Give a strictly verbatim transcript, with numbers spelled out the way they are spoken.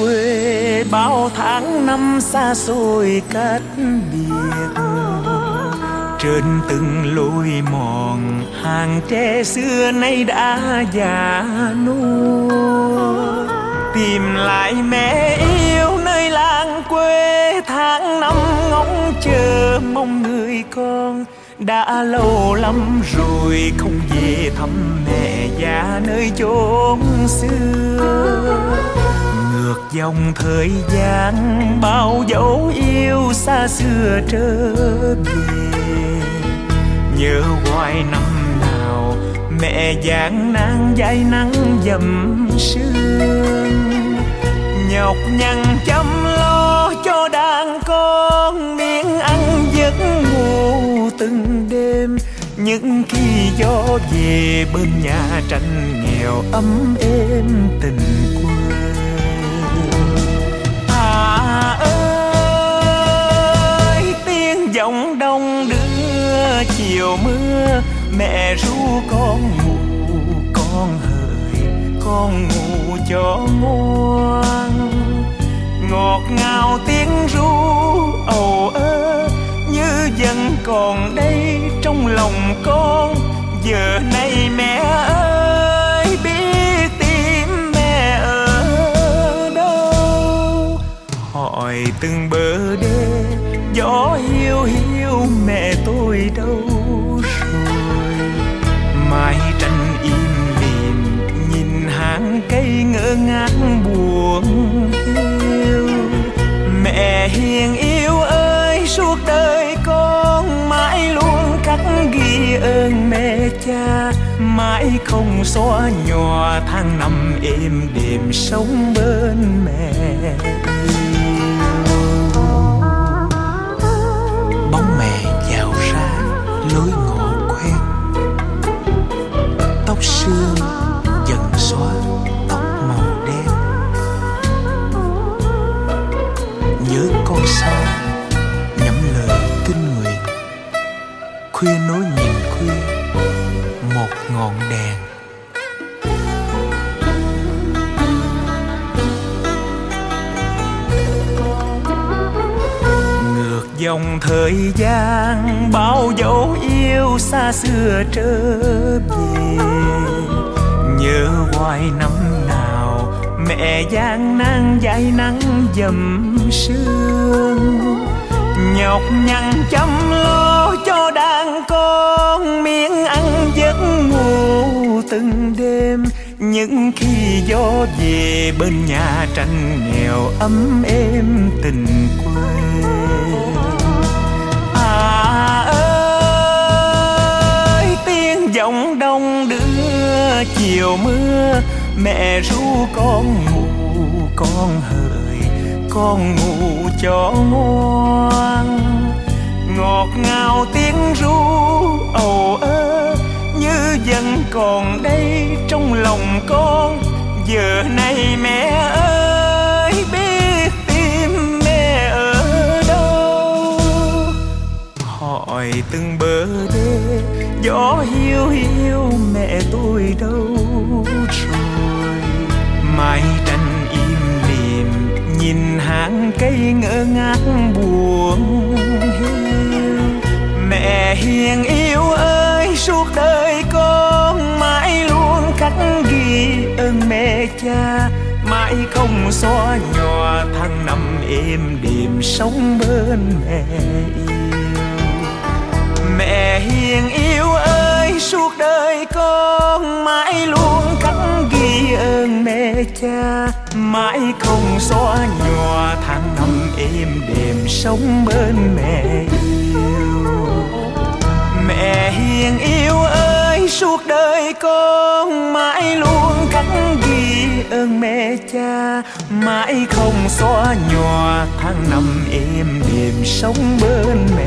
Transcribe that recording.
quê bao tháng năm xa xôi cách biệt. Trên từng lối mòn hàng tre xưa nay đã già nua, tìm lại mẹ yêu nơi làng quê. Tháng năm ngóng chờ mong người con, đã lâu lắm rồi không về thăm mẹ già nơi chốn xưa. Ngược dòng thời gian bao dấu yêu xa xưa trở về, nhớ hoài năm nào mẹ gian nan dãi nắng dầm sương. Nhọc nhằn chăm lo cho đàn con, miếng ăn giấc ngủ từng đêm. Những khi gió về bên nhà tranh nghèo ấm êm tình quê. À ơi tiếng giọng đông đưa chiều mưa, mẹ ru con ngủ con hỡi, con ngủ cho ngoan. Ngọt ngào tiếng ru ầu ơ như vẫn còn đây trong lòng con. Giờ này mẹ ơi biết tìm mẹ ở đâu. Hỏi từng bờ đê gió hiu hiu mẹ tôi đâu rồi. Mái tranh im lìm nhìn hàng cây ngỡ ngác buồn hiu. Mẹ hiền yêu ơi suốt đời con mãi luôn khắc ghi ơn mẹ cha. Mãi không xóa nhòa tháng năm êm đềm sống bên mẹ. Bóng mẹ dạo ra lối ngõ quen, tóc sương dần xóa tóc màu đen. Nhớ con xa nhẩm lời kinh nguyện, khuya nối nhìn khuya một ngọn đèn. Ngược dòng thời gian bao dấu yêu xa xưa trở về, nhớ hoài năm nào mẹ gian nan dãi nắng dầm sương. Nhọc nhằn chăm lo cho đàn con, miếng ăn giấc ngủ từng đêm. Những khi gió về bên nhà tranh nghèo ấm êm tình quê. À ơi tiếng giọng đông đưa chiều mưa, mẹ ru con ngủ con hỡi, con ngủ cho ngoan. Ngọt ngào tiếng ru ầu ơ như vẫn còn đây trong lòng con. Giờ này mẹ ơi biết tìm mẹ ở đâu. Hỏi từng bờ đê gió hiu hiu mẹ tôi đâu rồi. Mái tranh im lìm nhìn hàng cây ngỡ ngác buồn hiu. Mẹ hiền yêu ơi suốt đời con mãi luôn khắc ghi ơn mẹ cha. Mãi không xóa nhòa tháng năm êm đềm sống bên mẹ yêu. Mẹ hiền yêu ơi suốt đời con mãi luôn khắc ghi ơn mẹ cha. Mãi không xóa nhòa tháng năm êm đềm sống bên mẹ yêu. Mẹ hiền yêu ơi suốt đời con mãi luôn khắc ghi ơn mẹ cha. Mãi không xóa nhòa tháng năm êm đềm sống bên mẹ.